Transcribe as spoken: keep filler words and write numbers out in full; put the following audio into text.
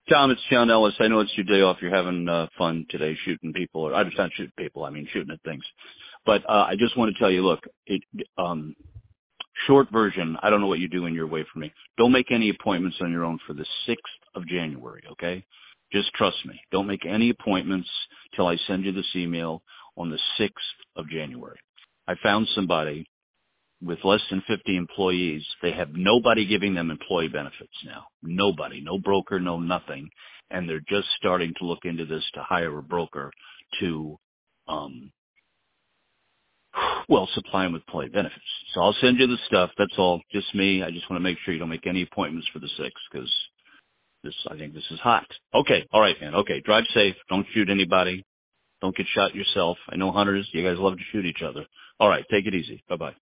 Tom, it's John Ellis. I know it's your day off. You're having uh, fun today shooting people. Or I'm just not shooting people. I mean shooting at things. But uh, I just want to tell you, look, it, um, short version, I don't know what you're doing. You're away from me. Don't make any appointments on your own for the sixth of January, okay? Just trust me. Don't make any appointments till I send you this email on the sixth of January. I found somebody with less than fifty employees. They have nobody giving them employee benefits now. Nobody, no broker, no nothing. And they're just starting to look into this to hire a broker to, um, well, supply them with employee benefits. So I'll send you the stuff. That's all. Just me. I just want to make sure you don't make any appointments for the sixth because this, I think this is hot. Okay. All right, man. Okay. Drive safe. Don't shoot anybody. Don't get shot yourself. I know hunters. You guys love to shoot each other. All right. Take it easy. Bye-bye.